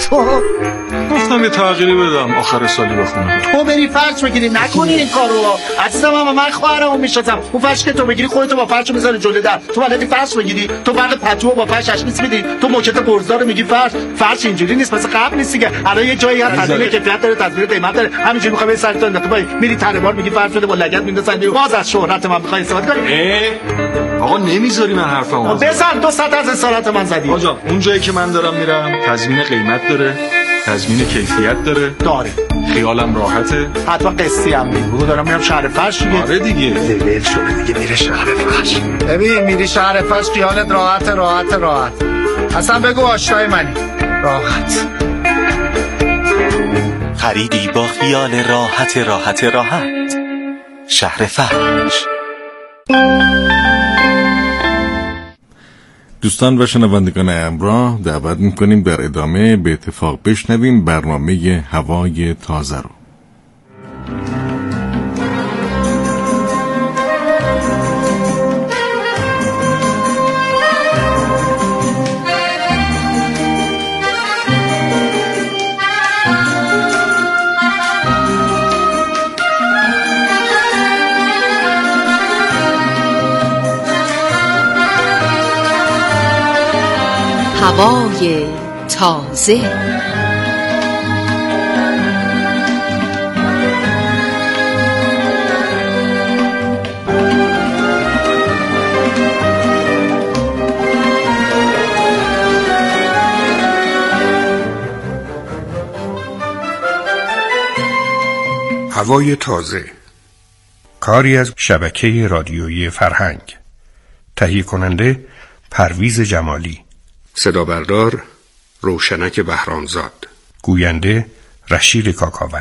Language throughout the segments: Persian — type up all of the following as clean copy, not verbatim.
تو گفتم یه تغییری بدم آخر سالی بخونه. تو بری فرش بگیری نکنی این کارو. عزیزم من خواهرمو میشناسم. اون فرش که تو بگیری خودت با فرش میذاری جلوی در. تو بلدی فرش بگیری؟ تو فرق پتو با فرش اشمیس میدی؟ تو موکت برزدار میگی فرش اینجوری نیست مثل قبل نیست دیگه. الان یه جایی هست تضمین کیفیت داره، تضمین قیمت داره. همینجوری میخوای بری سرت انداختی پای میری تره بار میگی فرش بده با لگد میندازن. باز از شهرت من میخوای استفاده کنی؟ آقا نمیذاری من حرفمو بزن. 200 از اصالت من زدی. آقا اون جایی که من دارم میرم تضمین قیمت داره، تضمین کیفیت داره. خیالم راحته. حتما قسطی هم میگو دارم میرم شهر فرش دیگه. آره دیگه. ول شده دیگه میره شهر فرش. ببین میری شهر فرش خیالت راحت. اصلا بگو آشنای منی. راحت. خریدی با خیال راحت. شهر فرش. دوستان و شنوندگان همراه دعوت میکنیم در ادامه به اتفاق بشنویم برنامه هوای تازه رو. هوای تازه. هوای تازه، کاری از شبکه رادیویی فرهنگ. تهیه کننده پرویز جمالی. صدا بردار روشنک بهرامزاد. گوینده رشید کاکاون.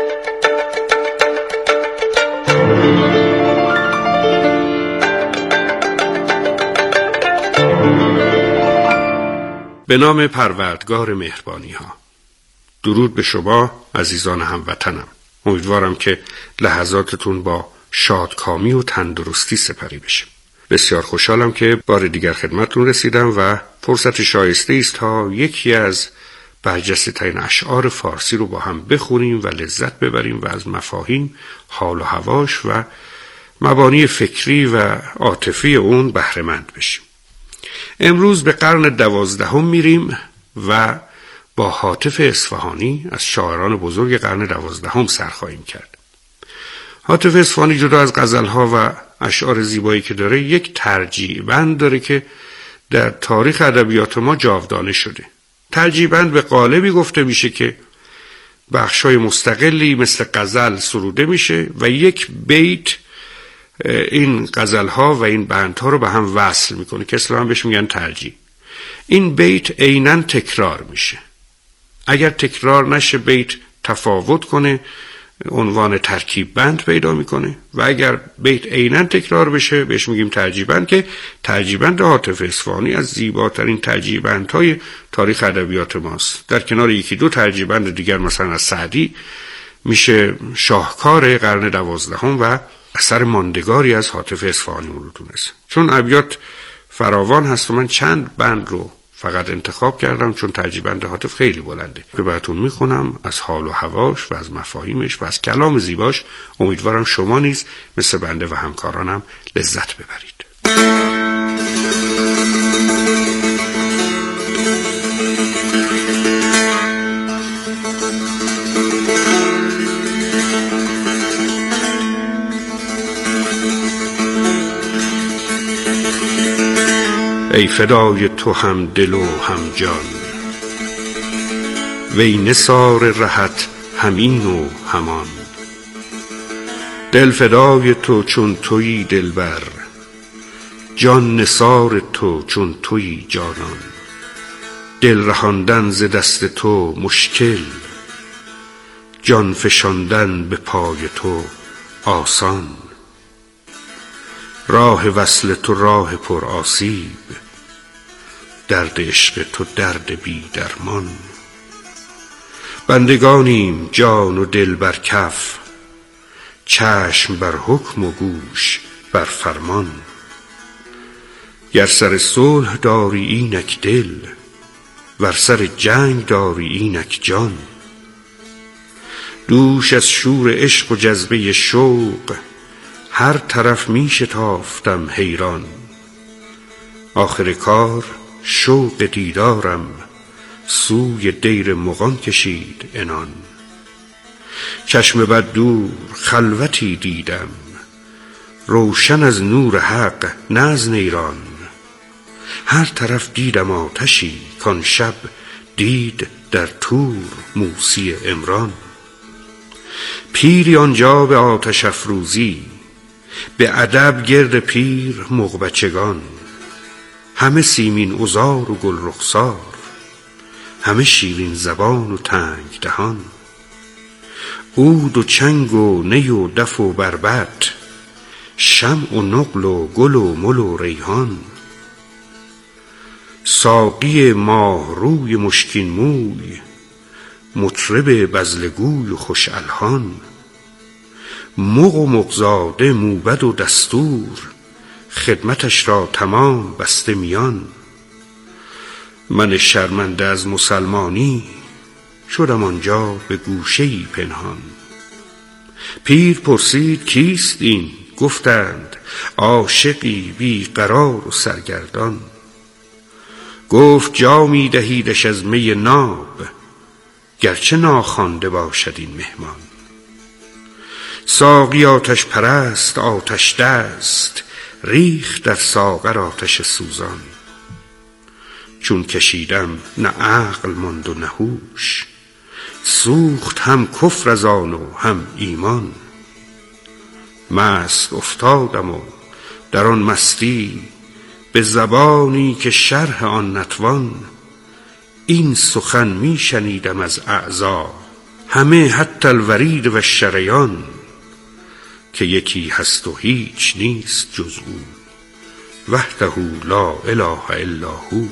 به نام پروردگار مهربانی ها. درود به شما عزیزان هموطنم. امیدوارم که لحظاتتون با شادکامی و تندرستی سپری بشه. بسیار خوشحالم که بار دیگر خدمتتون رسیدم و فرصت شایسته است تا یکی از برجسته ترین اشعار فارسی رو با هم بخونیم و لذت ببریم و از مفاهیم، حال و هواش و مبانی فکری و عاطفی اون بهره مند بشیم. امروز به قرن 12 میریم و با هاتف اصفهانی از شاعران بزرگ قرن 12 سر خواهیم کرد. هاتف اصفهانی جدا از غزل‌ها و اشعار زیبایی که داره، یک ترجیع بند داره که در تاریخ ادبیات ما جاودانه شده. ترجیع بند به قالبی گفته میشه که بخشای مستقلی مثل غزل سروده میشه و یک بیت این غزل‌ها و این بندها رو به هم وصل میکنه که اصلا بهش میگن ترجیع. این بیت عیناً تکرار میشه. اگر تکرار نشه بیت تفاوت کنه عنوان ترکیب بند پیدا میکنه و اگر بیت عیناً تکرار بشه بهش میگیم ترجیع بند که ترجیع بند هاتف اصفهانی از زیباترین ترجیع بندهای تاریخ ادبیات ماست. در کنار یکی دو ترجیع بند دیگر مثلا از سعدی میشه شاهکار قرن 12 و اثر ماندگاری از هاتف اصفهانی رو دونست. چون ابیات فراوان هست و من چند بند رو فقط انتخاب کردم چون ترجیع بند هاتف خیلی بلنده که براتون میخونم از حال و هواش و از مفاهیمش و از کلام زیباش. امیدوارم شما نیز مثل بنده و همکارانم لذت ببرید. ای فدای تو هم دل و هم جان، وی نثار رهت همین و همان. دل فدای تو چون تویی دلبر، جان نثار تو چون تویی جانان. دل رهاندن ز دست تو مشکل، جان فشاندن به پای تو آسان. راه وصل تو راه پر آسیب، درد عشق تو درد بی درمان. بندگانیم جان و دل بر کف، چشم بر حکم و گوش بر فرمان. گر سر صلح داری اینک دل، ور سر جنگ داری اینک جان. دوش از شور عشق و جذبه شوق هر طرف می شتافتم حیران. آخر کار شوق دیدارم سوی دیر مغان کشید عنان. چشم بد دور خلوتی دیدم روشن از نور حق نه از نیران. هر طرف دیدم آتشی کان شب دید در طور موسی عمران. پیری آنجا به آتش افروزی به ادب گرد پیر مغبچگان. همه سیمین عذار و گل رخسار همه شیرین زبان و تنگ دهان. عود و چنگ و نی و دف و بربط شمع و نقل و گل و مل و ریحان. ساقی ماه روی مشکین موی مطرب بزلگوی و خوش الحان. مغ و مغزاده موبد و دستور خدمتش را تمام بسته میان. من شرمنده از مسلمانی شدم آنجا به گوشه‌ای پنهان. پیر پرسید کیست این؟ گفتند عاشقی بی قرار و سرگردان. گفت جامی دهیدش از می ناب گرچه ناخوانده باشد این مهمان. ساقی آتش پرست آتش دست ریخت در ساغر آتش سوزان. چون کشیدم نه عقل ماند و نه هوش سوخت هم کفر از آن و هم ایمان. مست افتادم و در آن مستی به زبانی که شرح آن نتوان. این سخن می شنیدم از اعضا همه حتی الورید و الشریان. که یکی هست و هیچ نیست جز او وحده لا اله الا هو.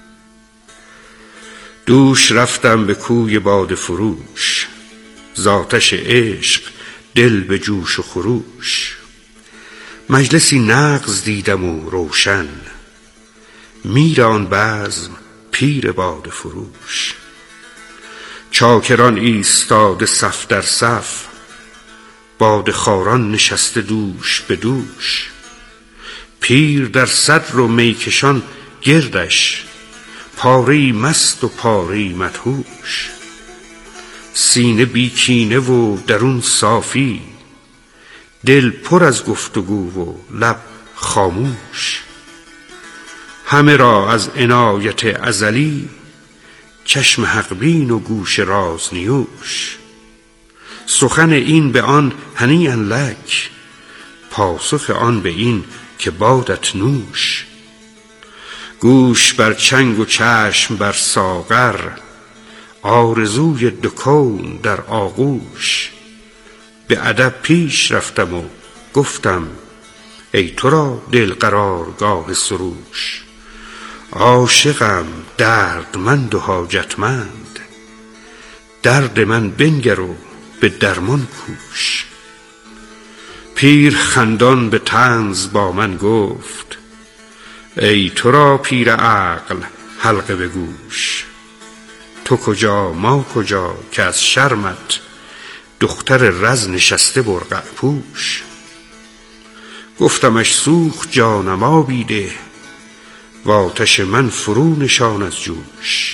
دوش رفتم به کوی باده فروش زاتش عشق دل به جوش و خروش. مجلسی نغز دیدم و روشن میر آن بزم پیر باده فروش. چاکران ایستاده صف در صف باده خواران نشسته دوش به دوش. پیر در صدر و میکشان گردش پاره‌ای مست و پاره‌ای مدهوش. سینه بی کینه و درون صافی دل پر از گفتگو و لب خاموش. همه را از عنایت ازلی چشم حق بین و گوش راز نیوش. سخن این به آن هنیئا لک پاسخ آن به این که بادت نوش. گوش بر چنگ و چشم بر ساغر آرزوی دو کون در آغوش. به ادب پیش رفتم و گفتم ای تو را دل قرارگاه سروش. عاشقم دردمند و حاجتمند درد من بنگر و به درمان کوش. پیر خندان به طنز با من گفت ای تو را پیر عقل حلقه به گوش. تو کجا ما کجا که از شرمت دختر رز نشسته برقع پوش. گفتمش سوخت جانم آبی ده و آتش من فرو نشان از جوش.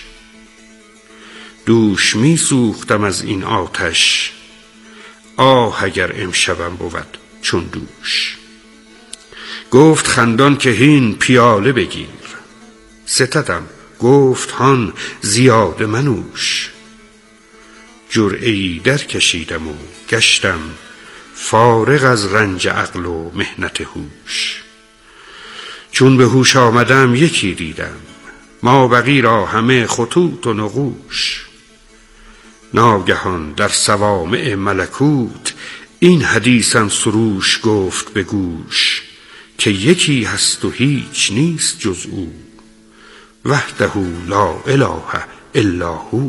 دوش می سوختم از این آتش آه اگر امشبم بود چون دوش. گفت خندان که هین پیاله بگیر. ستدم گفت هان زیاده منوش. جرعه‌ای در کشیدم و گشتم فارغ از رنج عقل و محنت هوش. چون به هوش آمدم یکی دیدم ما بقی را همه خطوط و نقوش. ناگهان در صوامع ملکوت این حدیثم سروش گفت به گوش که یکی هست و هیچ نیست جز او وحده لا اله الا هو.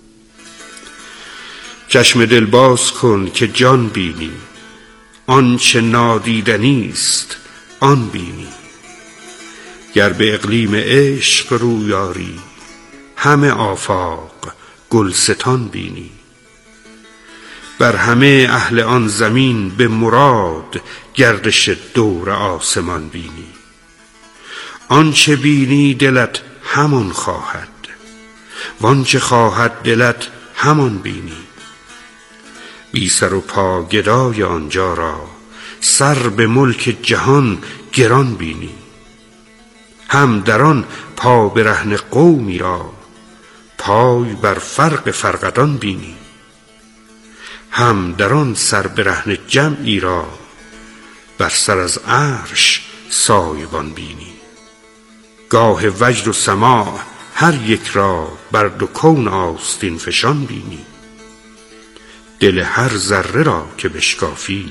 چشم دل باز کن که جان بینی آنچه نادیدنی است آن بینی. گر به اقلیم عشق رویاری همه آفاق گلستان بینی. بر همه اهل آن زمین به مراد گردش دور آسمان بینی. آنچه بینی دلت همان خواهد، وانچه خواهد دلت همان بینی. بی سر و پا گدای آنجا را سر به ملک جهان گران بینی. هم در آن پا برهنه قومی را پای بر فرق فرقدان بینی. هم در آن سر برهنه جمعی را بر سر از عرش سایبان بینی. گاه وجد و سماع هر یک را بر دو کون آستین فشان بینی. دل هر ذره را که بشکافی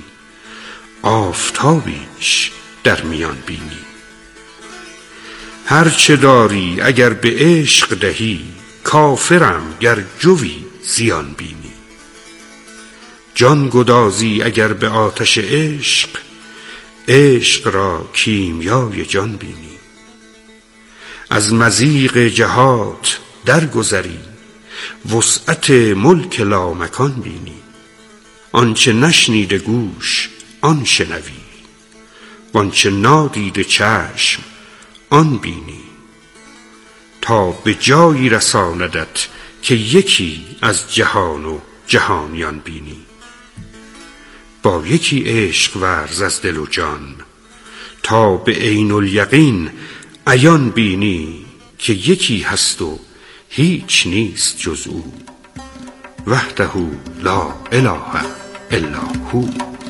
آفتابیش در میان بینی. هر چه داری اگر به عشق دهی کافرم گر جوی زیان بینی. جان گدازی اگر به آتش عشق عشق را کیمیای جان بینی. از مضیق جهات درگذری وسعت ملک لامکان بینی. آنچه نشنیده گوش آن شنوی، وانچه نادیده چشم آن بینی. تا به جایی رساندت که یکی از جهان و جهانیان بینی. با یکی عشق ورز از دل و جان تا به عین الیقین عیان بینی. که یکی هست و هیچ نیست جز او، وحده لا اله الا هو.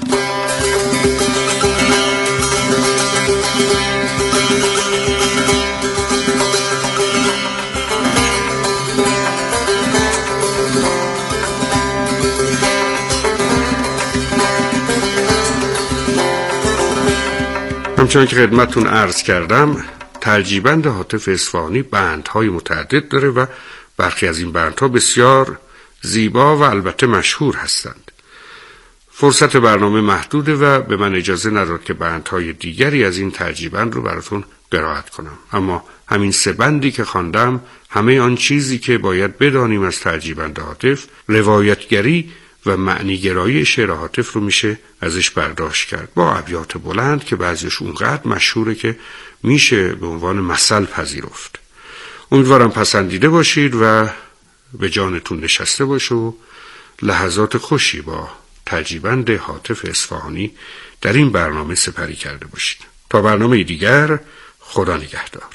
همچنان که خدمتتون عرض کردم، ترجیبند هاتف اصفهانی بندهای متعدد داره و برخی از این بندها بسیار زیبا و البته مشهور هستند. فرصت برنامه محدوده و به من اجازه نداد که بندهای دیگری از این ترجیبند رو براتون قرائت کنم، اما همین 3 بندی که خواندم همه آن چیزی که باید بدانیم از ترجیبند هاتف، روایتگری و معنیگرایی شعر هاتف رو میشه ازش برداشت کرد، با ابیات بلند که بعضیش اونقدر مشهوره که میشه به عنوان مثل پذیرفت. امیدوارم پسندیده باشید و به جانتون نشسته باشه و لحظات خوشی با ترجیبند هاتف اصفهانی در این برنامه سپری کرده باشید. تا برنامه دیگر، خدا نگهدار.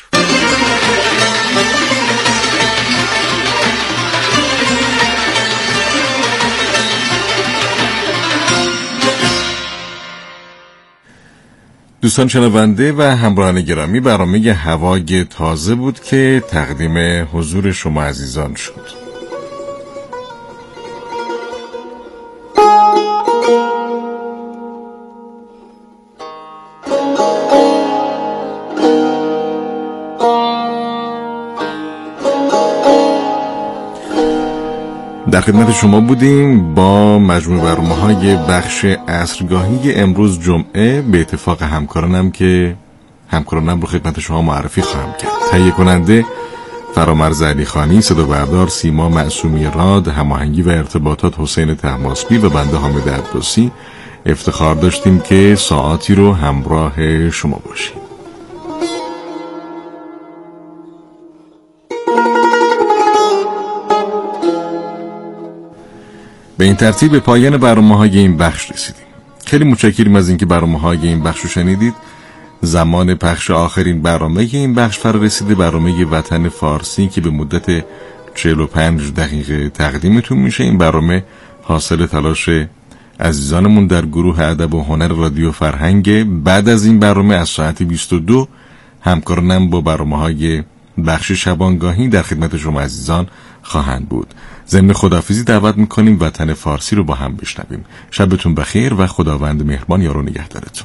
دوستان شنونده و همراهان گرامی، برنامه هوای تازه بود که تقدیم حضور شما عزیزان شد. در خدمت شما بودیم با مجموع برنامه‌های بخش عصرگاهی امروز جمعه. به اتفاق همکارانم رو خدمت شما معرفی خواهم کرد. تهیه کننده فرامرز علیخانی، صدا بردار سیما معصومی راد، هماهنگی و ارتباطات حسین طهماسبی و بنده حامد عباسی. افتخار داشتیم که ساعتی رو همراه شما باشیم. به این ترتیب به پایان برنامه‌های این بخش رسیدیم. خیلی متشکرم از اینکه برنامه‌های این بخش رو شنیدید. زمان پخش آخرین برنامه این بخش فرا رسیده، برنامه وطن فارسی که به مدت 45 دقیقه تقدیمتون میشه. این برنامه حاصل تلاش عزیزانمون در گروه ادب و هنر رادیو فرهنگ. بعد از این برنامه از ساعت 22 همکارانم با برنامه‌های بخش شبانگاهی در خدمت شما عزیزان خواهند بود. ضمن خداحافظی دعوت میکنیم وطن فارسی رو با هم بشنویم. شبتون بخیر و خداوند مهربان یار و نگهدارتون.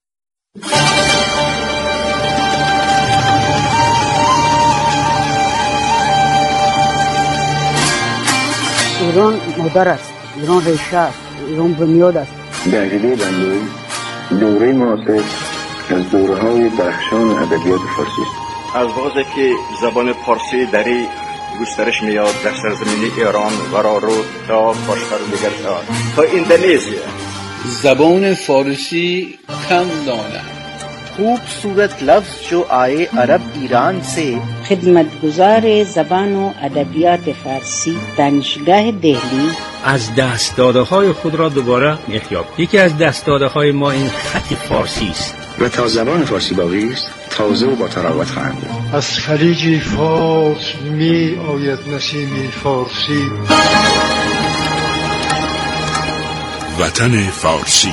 ایران مادر است، ایران ریشه است، ایران بنیاد است. در عقیده بنده دوره معاصر از دوره‌های درخشان ادبیات فارسی است. از وقتی که زبان فارسی در گسترش میاد در سرزمین ایران و رارو تا کشور دیگر تا اندونزیا. زبان فارسی کم دانم، خوبصورت لفظ جو آئے عرب ایران سے. خدمتگزار زبان و ادبیات فارسی دانشگاه دهلی از دست‌داده‌های خود را دوباره احیا. یکی از دست‌داده‌های ما این خط فارسی است و تا زبان فارسی باقی است تازه و با تراوت خواهد بود. از خلیج فارس می آید نسیم فارسی. وطن فارسی.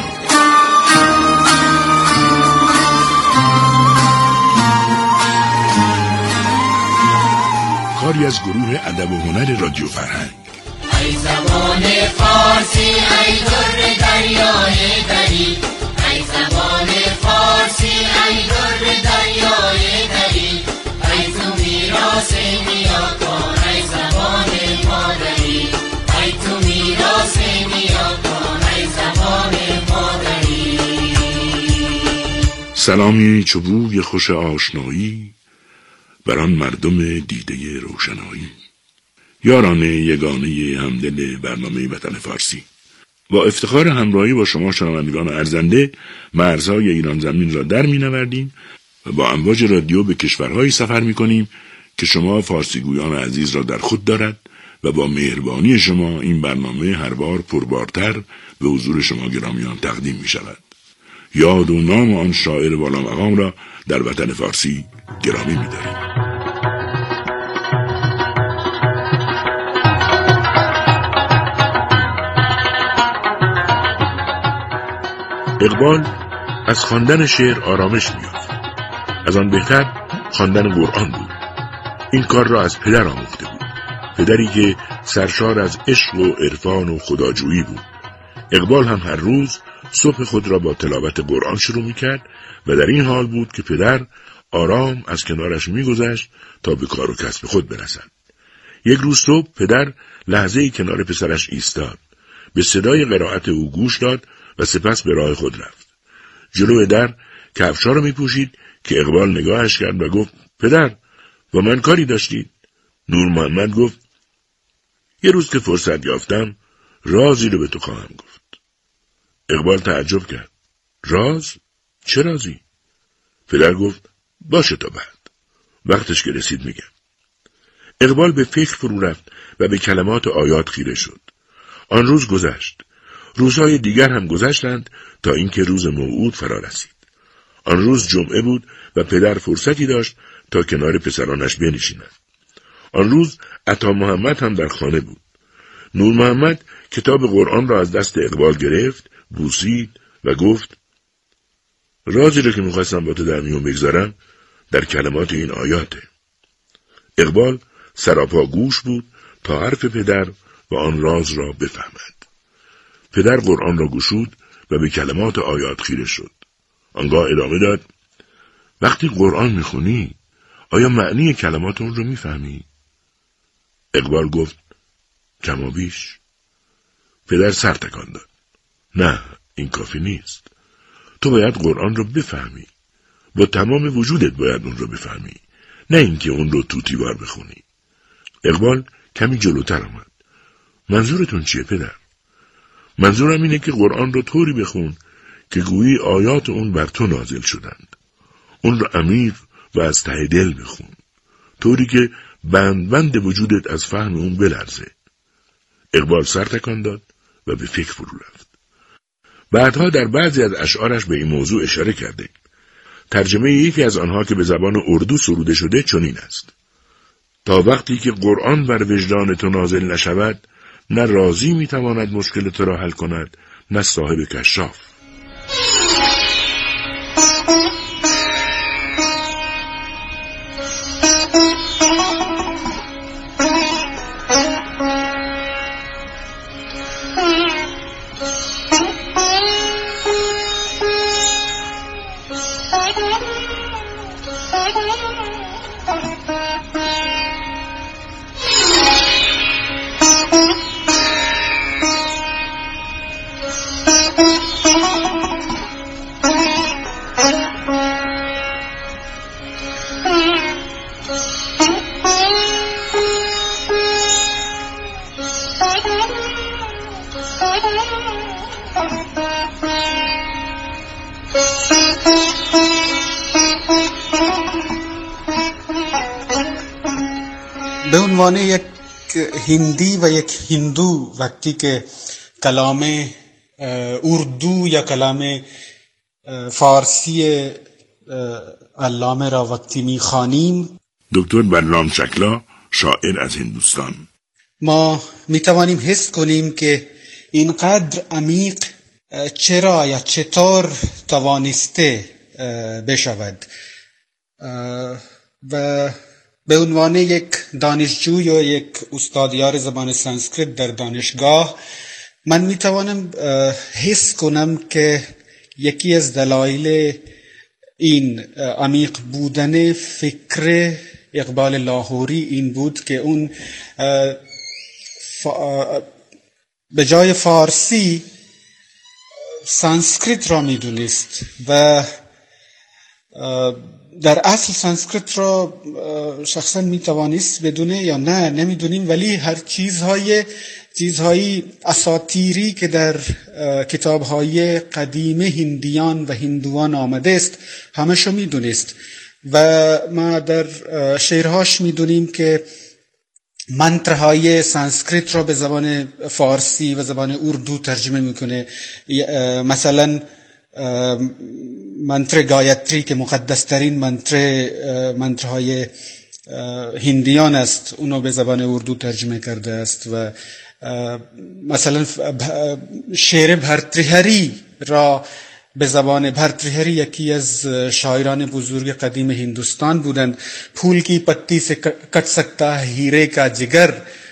کاری از گروه ادب و هنر رادیو فرهنگ. ای زبان فارسی ای در دریای دری، ای زبان فارسی ای در دریای دری، ای تو میراث نیاکان ای زبان مادری، ای تو میراث نیاکان ای زبان مادری. سلامی چوبوی خوش آشنایی بر آن مردم دیده روشنایی. یاران یگانه همدل برنامه وطن فارسی، با افتخار همراهی با شما شنوندگان ارزنده مرزهای ایران زمین را در می نوردیم و با امواج رادیو به کشورهایی سفر می کنیم که شما فارسی گویان عزیز را در خود دارد و با مهربانی شما این برنامه هر بار پربارتر به حضور شما گرامیان تقدیم می شود. یاد و نام آن شاعر والا مقام را در وطن فارسی گرامی می داریم. اقبال از خواندن شعر آرامش می‌یافت. از آن بهتر خواندن قرآن بود. این کار را از پدر آموخته بود. پدری که سرشار از عشق و عرفان و خداجویی بود. اقبال هم هر روز صبح خود را با تلاوت قرآن شروع می‌کرد و در این حال بود که پدر آرام از کنارش می‌گذشت تا به کار و کسب خود برسد. یک روز صبح پدر لحظه‌ای کنار پسرش ایستاد. به صدای قرائت او گوش داد و سپس به راه خود رفت. جلو در کفشا را می‌پوشید که اقبال نگاهش کرد و گفت: پدر، با من کاری داشتید؟ نور محمد گفت: یه روز که فرصت یافتم رازی رو به تو خواهم گفت. اقبال تعجب کرد. راز؟ چه رازی؟ پدر گفت: باشه تا بعد. وقتش که رسید میگم. اقبال به فکر فرو رفت و به کلمات آیات خیره شد. آن روز گذشت. روزهای دیگر هم گذشتند تا اینکه روز موعود فرا رسید. آن روز جمعه بود و پدر فرصتی داشت تا کنار پسرانش بنشیند. آن روز عطا محمد هم در خانه بود. نور محمد کتاب قرآن را از دست اقبال گرفت، بوسید و گفت: رازی را که میخواستم با تو در میون بگذارم در کلمات این آیاته. اقبال سراپا گوش بود تا حرف پدر و آن راز را بفهمد. پدر قرآن را گشود و به کلمات آیات خیره شد. آنگاه ادامه داد: وقتی قرآن میخونی آیا معنی کلمات اون رو میفهمی؟ اقبال گفت: کم و بیش. پدر سر تکان داد: نه، این کافی نیست. تو باید قرآن رو بفهمی. با تمام وجودت باید اون رو بفهمی، نه اینکه اون رو توتیوار بخونی. اقبال کمی جلوتر آمد: منظورتون چیه پدر؟ منظورم اینه که قرآن رو طوری بخون که گویی آیات اون بر تو نازل شدند. اون رو عمیق و از ته دل بخون، طوری که بند بند وجودت از فهم اون بلرزه. اقبال سر تکان داد و به فکر فرو رفت. بعدها در بعضی از اشعارش به این موضوع اشاره کرده. ترجمه یکی از آنها که به زبان اردو سروده شده چنین است: تا وقتی که قرآن بر وجدان تو نازل نشود، نه رازی میتواند مشکل تو را حل کند، نه صاحب کشاف. به عنوان یک هندی و یک هندو وقتی که کلام اردو یا کلام فارسی علامه را وقتی میخوانیم، دکتر بلرام شکلا، شاعر از هندوستان، ما میتوانیم حس کنیم که اینقدر عمیق چرا یا چطور توانسته بشود. و به عنوان یک دانشجو یا یک استادیار زبان سانسکریت در دانشگاه من میتوانم حس کنم که یکی از دلایل این عمیق بودن فکر اقبال لاهوری این بود که اون به جای فارسی سانسکریت را میدونست و در اصل سانسکریت را شخصا میتوانست بدونه یا نه نمیدونیم، ولی هر چیزهای اساطیری که در کتابهای قدیم هندیان و هندوان آمده است همشو میدونست و ما در شعرهاش میدونیم که منترهای سانسکریت را به زبان فارسی و زبان اردو ترجمه میکنه. مثلا منتر گایتری که مقدس ترین منترهای هندیان است، اونو به زبان اردو ترجمه کرده است. و مثلا شعر بھرتریهری را به زبان بھرتریهری یکی از شاعران بزرگ قدیم هندوستان بودند. پھول کی پتی سے کٹ سکتا ہے ہیرے کا جگر،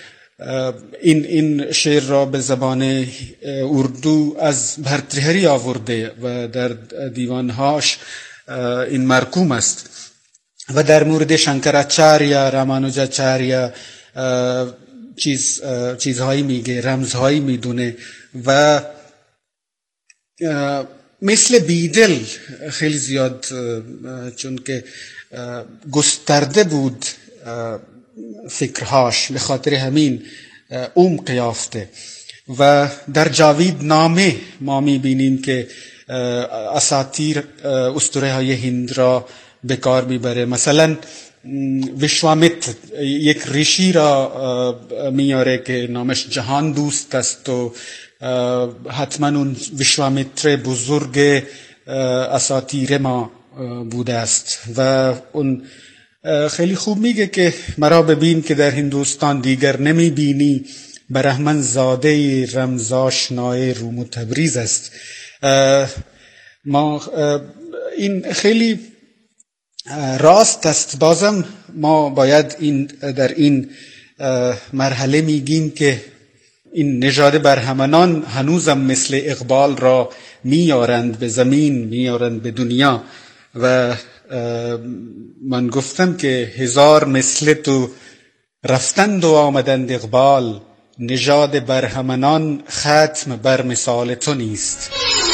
این شعر را به زبان اردو از بھرتریهری آورده و در دیوانهاش این مرقوم است. و در مورد شنکراچاریا، رامانوجاچاریا چیزهایی میگه، رمزهایی میدونه و مثل بیدل خیلی زیاد، چون که گسترده بود فکرهاش، به خاطر همین عمق یافته. و در جاوید نامه ما میبینیم که اساطیر اسطوره های هند را به کار میبره. مثلا وشوامتر یک ریشی را میاره که نامش جهان دوست است و حتما اون وشوامتر بزرگ اساطیر ما بوده است و اون خیلی خوب میگه که مرا ببین که در هندوستان دیگر نمیبینی، برهمن زاده رمزآشنای روم و تبریز است. ما این خیلی راست است. بازم ما باید در این مرحله میگیم که این نژاد برهمنان هنوزم مثل اقبال را میارند به زمین، میارند به دنیا. و من گفتم که 1000 مثل تو رفتند و آمدند اقبال، نژاد برهمنان ختم بر مثال تو نیست.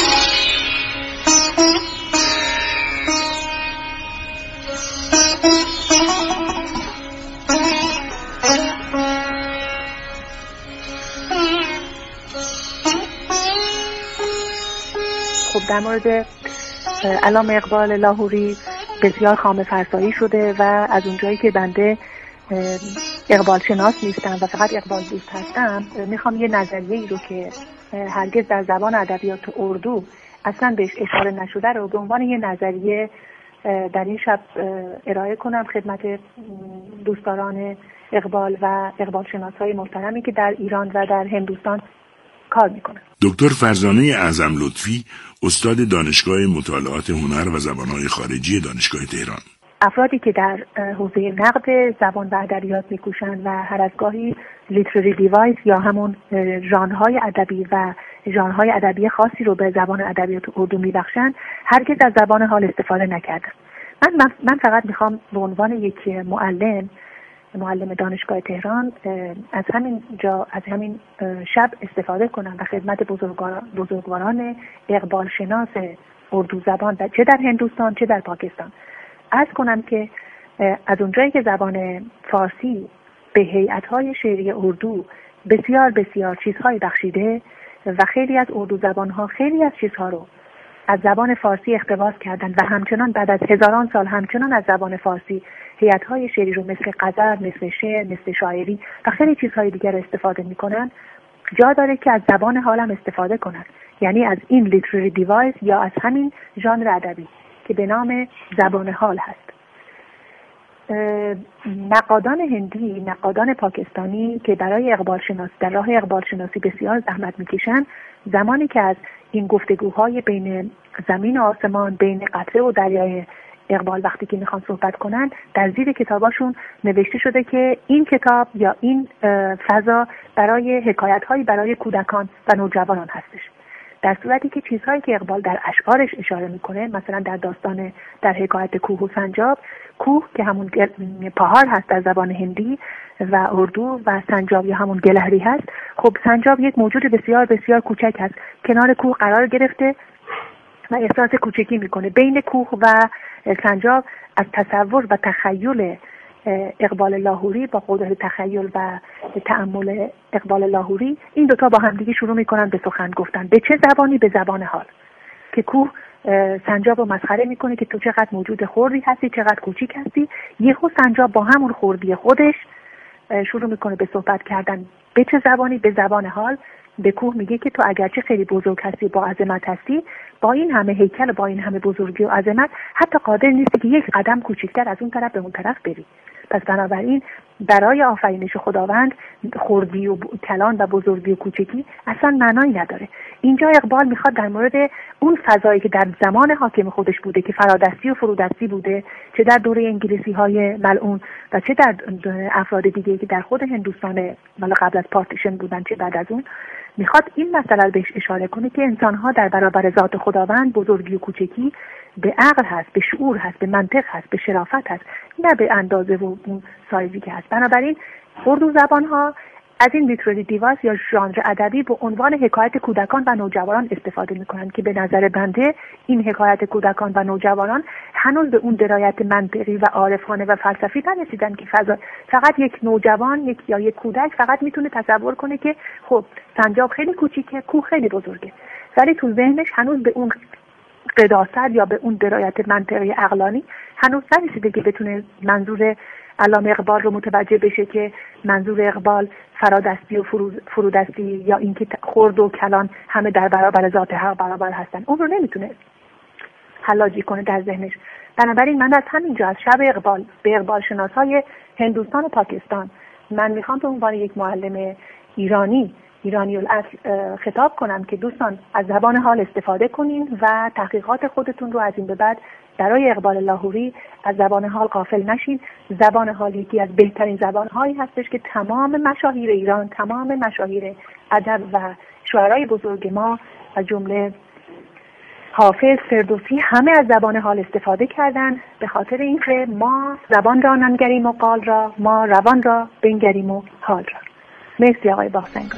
خب در مورد علامه اقبال لاهوری بسیار خامه فرسایی شده و از اونجایی که بنده اقبال شناس نیستم و فقط اقبال دوست هستم، میخوام یه نظریه‌ای رو که هرگز در زبان ادبیات اردو اصلا بهش اشاره نشده رو به عنوان یه نظریه در این شب ارائه کنم خدمت دوستداران اقبال و اقبال شناسای محترمی که در ایران و در هندوستان کار میکنن. دکتر فرزانه اعظم لطفی، استاد دانشگاه مطالعات هنر و زبانهای خارجی دانشگاه تهران. افرادی که در حوزه نقد زبان و ادبیات میکوشند و هر از گاهی لیترری دیوایس یا همون ژانرهای ادبی و ژانرهای ادبی خاصی رو به زبان ادبیات اردو میبخشند، هرگز از زبان حال استفاده نکردن. من فقط میخوام به عنوان یک معلم دانشگاه تهران از همین شب استفاده کنم و خدمت بزرگواران اقبال شناس اردو زبان چه در هندوستان چه در پاکستان عرض کنم که از اونجایی که زبان فارسی به هیئت‌های شعری اردو بسیار بسیار چیزهای بخشیده و خیلی از اردو زبانها خیلی از چیزها رو از زبان فارسی اقتباس کردن و همچنان بعد از هزاران سال همچنان از زبان فارسی هیئت‌های شعری رو مثل غزل، مثل شعر، مثل شاعری و خیلی چیزهای دیگر استفاده می‌کنن. جا داره که از زبان حال هم استفاده کنن، یعنی از این لیترری دیوایس یا از همین ژانر ادبی که به نام زبان حال هست. نقادان هندی، نقادان پاکستانی که برای اقبال شناسی در راه اقبال شناسی بسیار زحمت میکشن، زمانی که از این گفتگوهای بین زمین و آسمان، بین قطره و دریای اقبال وقتی که میخوان صحبت کنن، در زیر کتاباشون نوشته شده که این کتاب یا این فضا برای حکایت‌هایی برای کودکان و نوجوانان هستش، در صورتی که چیزهایی که اقبال در اشعارش اشاره میکنه، مثلا در حکایت کوه و سنجاب، کوه که همون پهار هست در زبان هندی و اردو و سنجاب یا همون گلهری هست. خب سنجاب یک موجود بسیار بسیار کوچک هست، کنار کوه قرار گرفته و احساس کوچکی میکنه. بین کوه و سنجاب از تصور و تخیل اقبال لاهوری با قدرت تخیل و تأمل اقبال لاهوری، این دوتا با همدیگه شروع میکنن به سخن گفتن. به چه زبانی؟ به زبان حال. که کوه سنجاب رو مسخره میکنه که تو چقدر موجود خردی هستی، چقدر کوچیک هستی. یهو سنجاب با همون خردی خودش شروع میکنه به صحبت کردن. به چه زبانی؟ به زبان حال. به کوه میگه که تو اگرچه خیلی بزرگ هستی، با عظمت هستی، با این همه هیکل، با این همه بزرگی و عظمت، حتی قادر نیستی که یک قدم کوچکتر از اون طرف به اون طرف بری. پس بنابراین برای آفرینش خداوند خردی و کلان و بزرگی و کوچکی اصلا معنایی نداره. اینجا اقبال میخواد در مورد اون فضایی که در زمان حاکم خودش بوده که فرادستی و فرودستی بوده، چه در دوره انگلیسی های ملعون و چه در افراد دیگه که در خود هندوستان مال قبل از پارتیشن بودن چه بعد از اون، میخواد این مسئله رو بهش اشاره کنه که انسان‌ها در برابر ذات خداوند بزرگی و کوچکی به عقل هست، به شعور هست، به منطق هست، به شرافت هست، نه به اندازه و اون سایزی که هست. بنابراین اردو زبان‌ها از این لیترری دیوایس یا ژانر ادبی به عنوان حکایت کودکان و نوجوانان استفاده می‌کنن که به نظر بنده این حکایت کودکان و نوجوانان هنوز به اون درایت منطقی و عارفانه و فلسفی نرسیدن که فقط یک نوجوان یا یک کودک فقط میتونه تصور کنه که خب سنجاب خیلی کوچیکه، کوه خیلی بزرگه، ولی تو ذهنش هنوز به اون قداست یا به اون درایت منطقی عقلانی هنوز نرسیده که بتونه منظور علامه اقبال رو متوجه بشه که منظور اقبال فرادستی و فرودستی یا اینکه خرد و کلان همه در برابر ذات حق برابر هستن، اون رو نمیتونه حلاجی کنه در ذهنش. بنابراین من از همینجا از شب اقبال به اقبال شناسای هندوستان و پاکستان من میخوام به عنوان یک معلم ایرانی الاصل خطاب کنم که دوستان از زبان حال استفاده کنین و تحقیقات خودتون رو از این به بعد برای اقبال لاهوری از زبان حال غافل نشین. زبان حال یکی از بهترین زبان‌هایی هستش که تمام مشاهیر ایران، تمام مشاهیر ادب و شاعرای بزرگ ما از جمله حافظ، فردوسی همه از زبان حال استفاده کردن، به خاطر اینکه ما زبان را ننگریم و قال را، ما روان را بنگریم و حال را. مرسی آقای باغسنگان.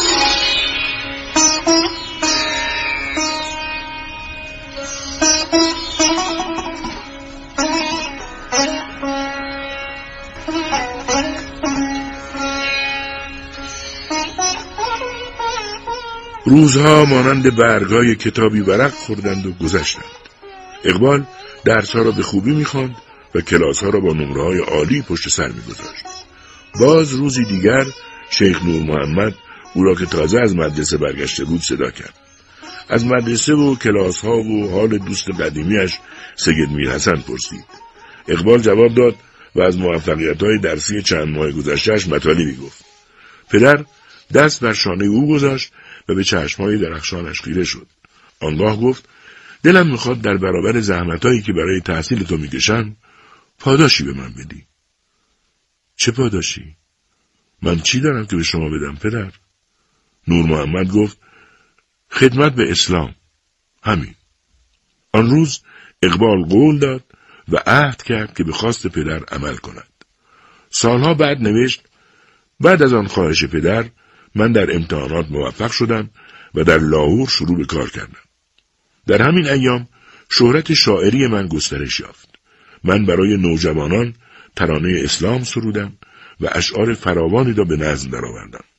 روزها مانند برگای کتابی ورق خوردند و گذشتند. اقبال درسها را به خوبی می‌خواند و کلاس‌ها را با نمره‌های عالی پشت سر می‌گذاشت. باز روزی دیگر شیخ نور محمد او را که تازه از مدرسه برگشته بود صدا کرد. از مدرسه و کلاس‌ها و حال دوست قدیمیش سید میرحسن پرسید. اقبال جواب داد و از موفقیت‌های درسی چند ماه گذشته‌اش مطالبی گفت. پدر دست بر شانه او گذاشت و به چشم‌های درخشانش خیره شد. آنگاه گفت: دلم می‌خواد در برابر زحمتایی که برای تحصیل تو می‌کشم پاداشی به من بدی. چه پاداشی؟ من چی دارم که به شما بدم پدر؟ نور محمد گفت: خدمت به اسلام. همین. آن روز اقبال قول داد و عهد کرد که به خواست پدر عمل کند. سالها بعد نوشت: بعد از آن خواهش پدر من در امتحانات موفق شدم و در لاهور شروع به کار کردم. در همین ایام شهرت شاعری من گسترش یافت. من برای نوجوانان ترانه اسلام سرودم و اشعار فراوانی را به نظم درآوردم.